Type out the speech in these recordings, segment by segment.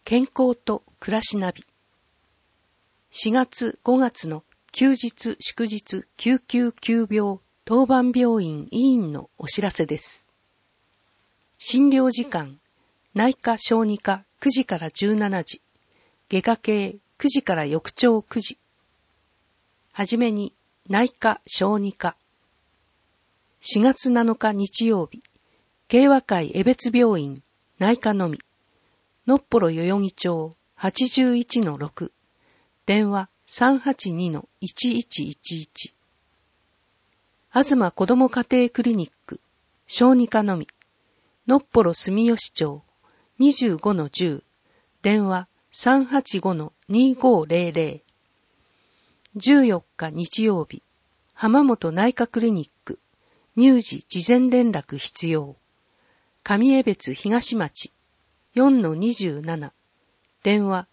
健康と暮らしナビ。4月5月の休日祝日救急急病当番病院医院のお知らせです。診療時間、内科小児科9時から17時、外科系9時から翌朝9時。はじめに内科小児科。4月7日日曜日、慶和会江別病院内科のみ。のっぽろ代々木町 81-6 電話 382-1111 東子ども家庭クリニック小児科のみのっぽろ住吉町 25-10 電話 385-2500 14日日曜日浜本内科クリニック乳児事前連絡必要上江別東町4-27電話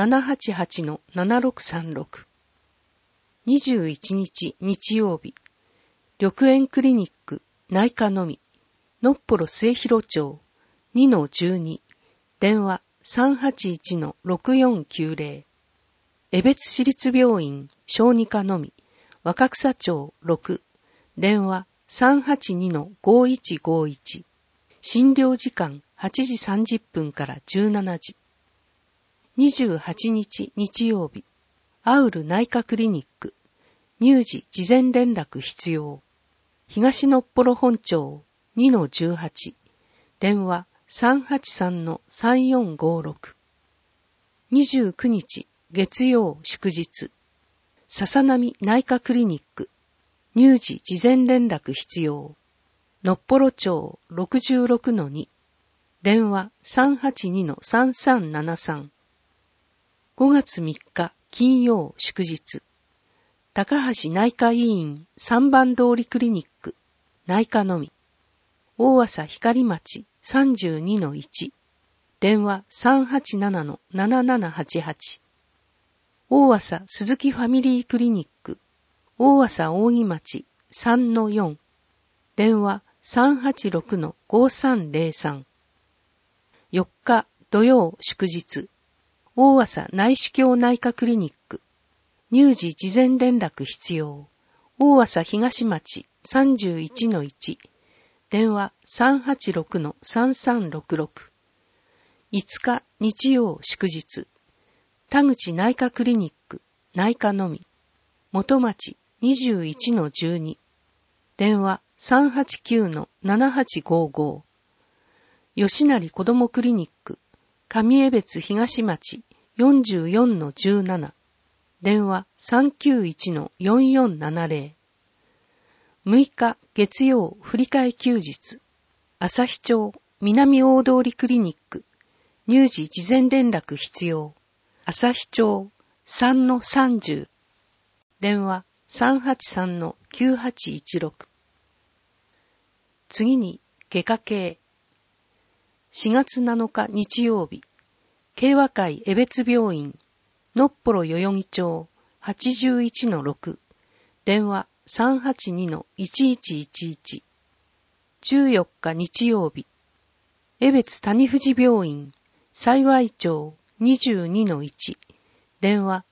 788-7636 21日日曜日緑園クリニック内科のみのっぽろ末広町 2-12 電話 381-6490 江別市立病院小児科のみ若草町6電話 382-5151 診療時間8時30分から17時。28日日曜日、アウル内科クリニック、乳児事前連絡必要。東のっぽろ本町 2-18、電話 383-3456。29日月曜祝日、笹波内科クリニック、乳児事前連絡必要。のっぽろ町 66-2、電話 382-3373。5月3日金曜祝日、高橋内科医院3番通りクリニック、内科のみ、大浅光町 32-1、電話 387-7788。大浅鈴木ファミリークリニック、大浅扇町 3-4、電話386-5303。4日土曜祝日、大浅内視鏡内科クリニック、乳児事前連絡必要、大浅東町 31-1、電話 386-3366。5日日曜祝日、田口内科クリニック、内科のみ、元町 21-12、電話389-7855。吉成子どもクリニック、上江別東町 44-17、電話 391-4470。6日月曜振り替え休日、旭町南大通クリニック、乳児事前連絡必要、旭町 3-30、電話 383-9816。次に外科系。4月7日日曜日、慶和会江別病院、のっぽろ代々木町 81-6、電話 382-1111。14日日曜日、江別谷藤病院、幸町 22-1、電話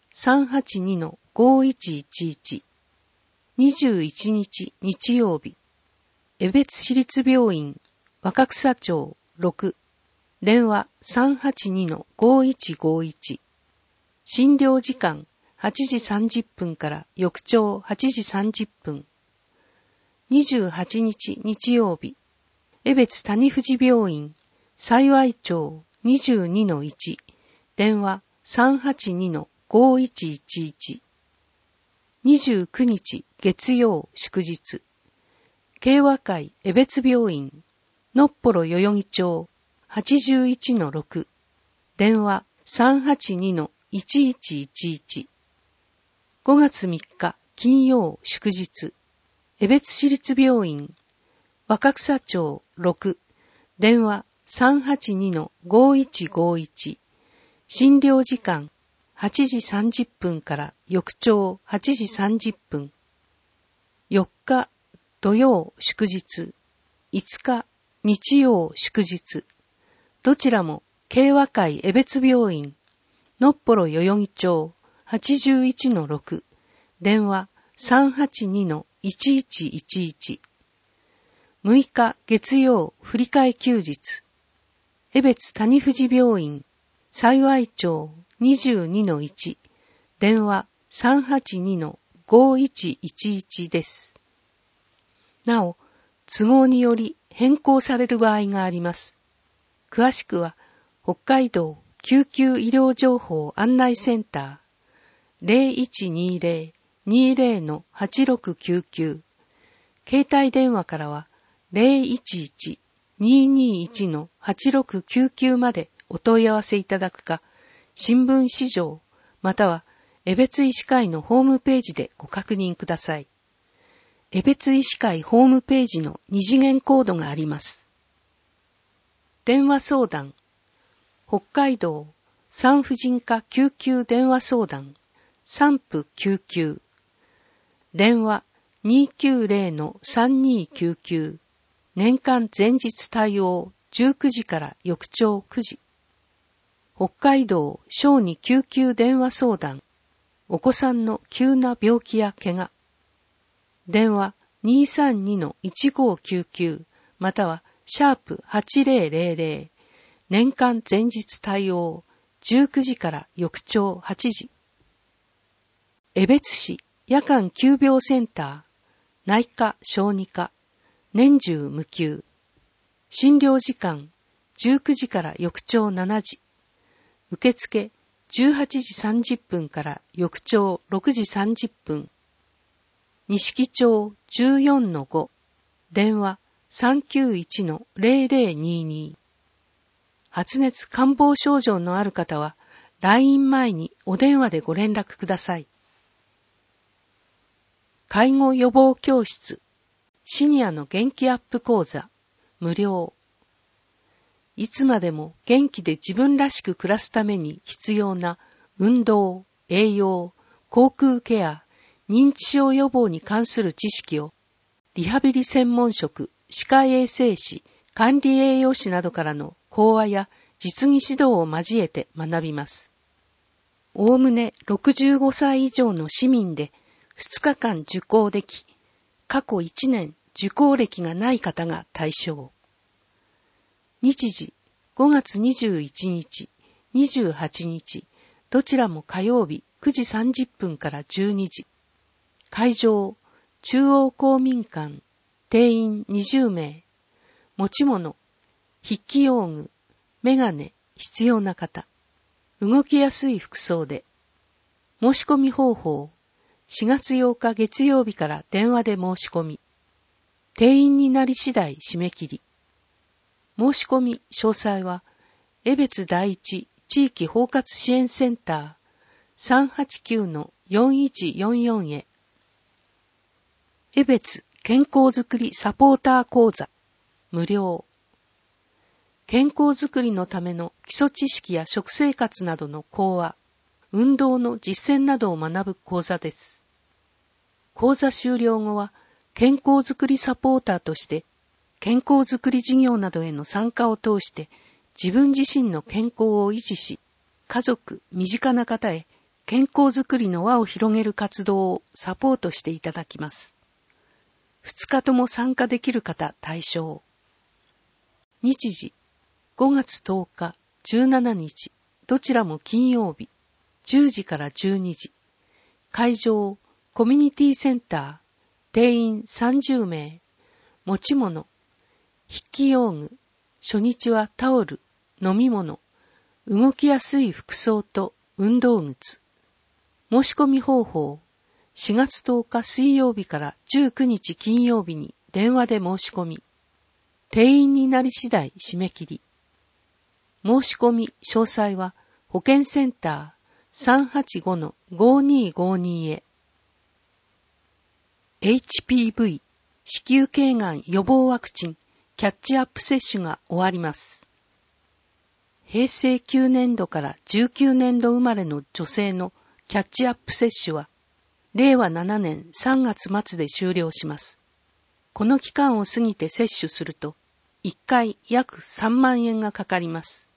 382-5111。21日日曜日、江別市立病院、若草町6、電話 382-5151。診療時間8時30分から翌朝8時30分。28日日曜日、江別谷藤病院、幸町 22-1、電話 382-5111。29日月曜祝日、慶和会江別病院、のっぽろ代々木町 81-6、電話 382-1111。5月3日金曜祝日、江別市立病院、若草町6、電話 382-5151。診療時間8時30分から翌朝8時30分。4日土曜祝日、5日日曜祝日、どちらも慶和会江別病院、のっぽろ代々木町 81-6、電話 382-1111。6日月曜振り替え休日、江別谷藤病院、幸町 22-1、電話 382-5111 です。なお、都合により変更される場合があります。詳しくは、北海道救急医療情報案内センター 0120-20-8699、携帯電話からは 011-221-8699 までお問い合わせいただくか、新聞市場または江別医師会のホームページでご確認ください。江別医師会ホームページの二次元コードがあります。電話相談、北海道産婦人科救急電話相談、産婦救急、電話 290-3299、年間前日対応19時から翌朝9時。北海道小児救急電話相談、お子さんの急な病気や怪我、電話 232-1599 またはシャープ8000、年間前日対応19時から翌朝8時。江別市夜間急病センター、内科小児科、年中無休。診療時間19時から翌朝7時。受付18時30分から翌朝6時30分。錦町 14-5、電話 391-0022。発熱感冒症状のある方は、来院前にお電話でご連絡ください。介護予防教室、シニアの元気アップ講座、無料。いつまでも元気で自分らしく暮らすために必要な運動、栄養、口腔ケア、認知症予防に関する知識を、リハビリ専門職、歯科衛生士、管理栄養士などからの講話や実技指導を交えて学びます。おおむね65歳以上の市民で2日間受講でき、過去1年受講歴がない方が対象。日時5月21日、28日、どちらも火曜日9時30分から12時。会場、中央公民館、定員20名。持ち物、筆記用具、メガネ、必要な方。動きやすい服装で。申し込み方法、4月8日月曜日から電話で申し込み。定員になり次第締め切り。申し込み詳細は、江別第一地域包括支援センター 389-4144 へ。江別健康づくりサポーター講座、無料。健康づくりのための基礎知識や食生活などの講話、運動の実践などを学ぶ講座です。講座終了後は、健康づくりサポーターとして、健康づくり事業などへの参加を通して、自分自身の健康を維持し、家族、身近な方へ健康づくりの輪を広げる活動をサポートしていただきます。2日とも参加できる方対象。日時、5月10日、17日、どちらも金曜日、10時から12時。会場、コミュニティセンター、定員30名。持ち物、筆記用具、初日はタオル、飲み物、動きやすい服装と運動靴。申し込み方法、4月10日水曜日から19日金曜日に電話で申し込み。定員になり次第締め切り。申し込み詳細は保健センター 385-5252 へ。HPV 子宮頸がん予防ワクチンキャッチアップ接種が終わります。平成9年度から19年度生まれの女性のキャッチアップ接種は令和7年3月末で終了します。この期間を過ぎて接種すると1回約3万円がかかります。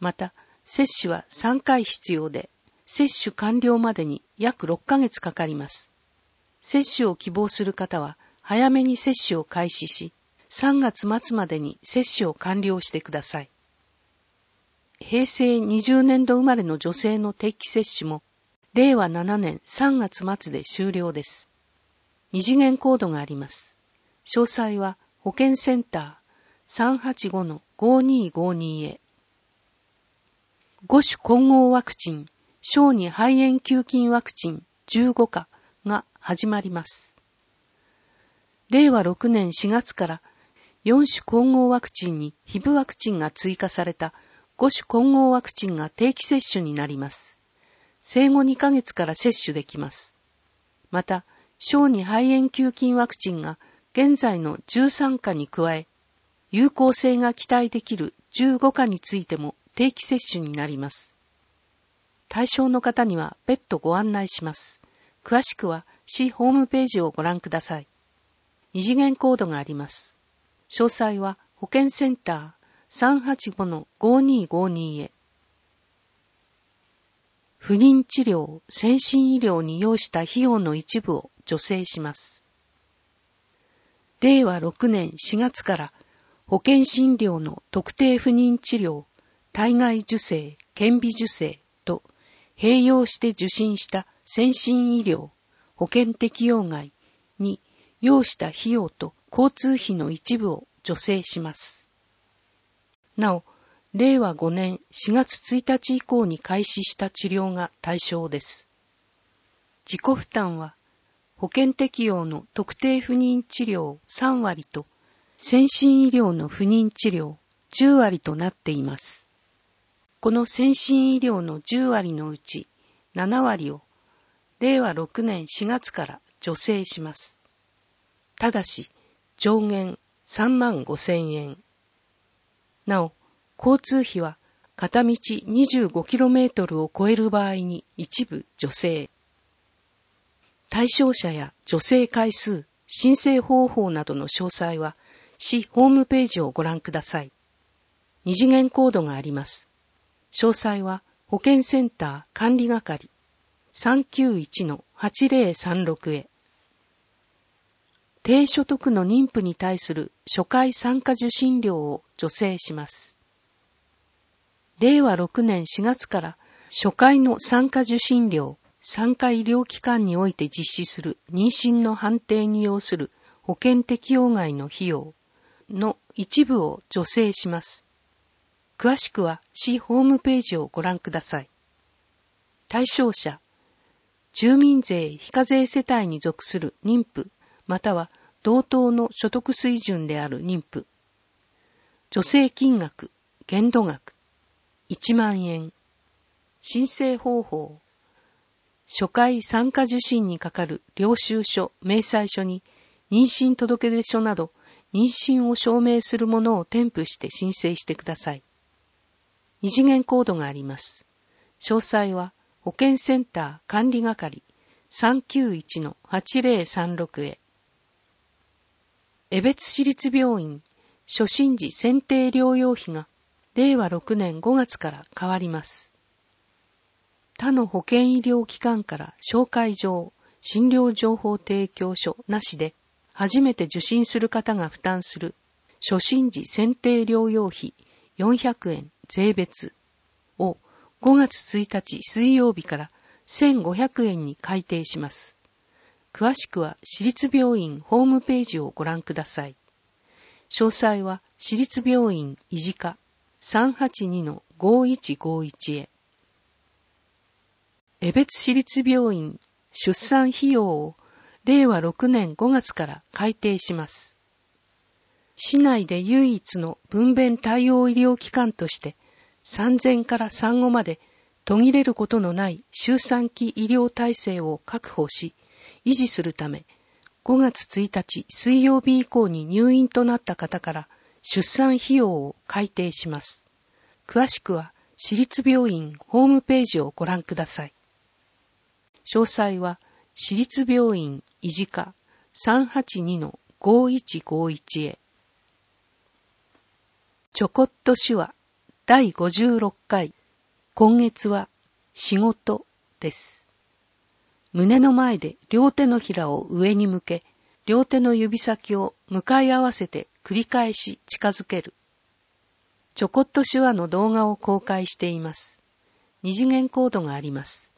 また、接種は3回必要で、接種完了までに約6ヶ月かかります。接種を希望する方は、早めに接種を開始し、3月末までに接種を完了してください。平成20年度生まれの女性の定期接種も、令和7年3月末で終了です。二次元コードがあります。詳細は保健センター 385-5252 へ。5種混合ワクチン、小児肺炎球菌ワクチン15価が始まります。令和6年4月から4種混合ワクチンにヒブワクチンが追加された5種混合ワクチンが定期接種になります。生後2ヶ月から接種できます。また、小児肺炎球菌ワクチンが現在の13価に加え、有効性が期待できる15価についても定期接種になります。対象の方には別途ご案内します。詳しくは市ホームページをご覧ください。二次元コードがあります。詳細は保健センター 385-5252 へ。不妊治療、先進医療に要した費用の一部を助成します。令和6年4月から保険診療の特定不妊治療、体外受精、顕微授精と併用して受診した先進医療、保険適用外に要した費用と交通費の一部を助成します。なお、令和5年4月1日以降に開始した治療が対象です。自己負担は保険適用の特定不妊治療3割と先進医療の不妊治療10割となっています。この先進医療の10割のうち7割を令和6年4月から助成します。ただし上限35,000円。なお、交通費は片道 25km を超える場合に一部助成。対象者や助成回数、申請方法などの詳細は市ホームページをご覧ください。二次元コードがあります。詳細は保健センター管理係 391-8036 へ。低所得の妊婦に対する初回産科受診料を助成します。令和6年4月から初回の産科受診料、産科医療機関において実施する妊娠の判定に要する保険適用外の費用の一部を助成します。詳しくは市ホームページをご覧ください。対象者、住民税非課税世帯に属する妊婦、または同等の所得水準である妊婦。助成金額、限度額、1万円。申請方法。初回産科受診にかかる領収書、明細書に妊娠届出書など妊娠を証明するものを添付して申請してください。二次元コードがあります。詳細は保健センター管理係 391-8036 へ。江別市立病院初診時選定療養費が令和6年5月から変わります。他の保険医療機関から紹介状、診療情報提供書なしで初めて受診する方が負担する初診時選定療養費400円税別を5月1日水曜日から1500円に改定します。詳しくは市立病院ホームページをご覧ください。詳細は市立病院医事課 382-5151 へ。江別市立病院出産費用を令和6年5月から改定します。市内で唯一の分娩対応医療機関として産前から産後まで途切れることのない周産期医療体制を確保し、維持するため、5月1日水曜日以降に入院となった方から出産費用を改定します。詳しくは市立病院ホームページをご覧ください。詳細は市立病院医事課 382-5151 へ。ちょこっと手話第56回、今月は仕事です。胸の前で両手のひらを上に向け、両手の指先を向かい合わせて繰り返し近づける。ちょこっと手話の動画を公開しています。二次元コードがあります。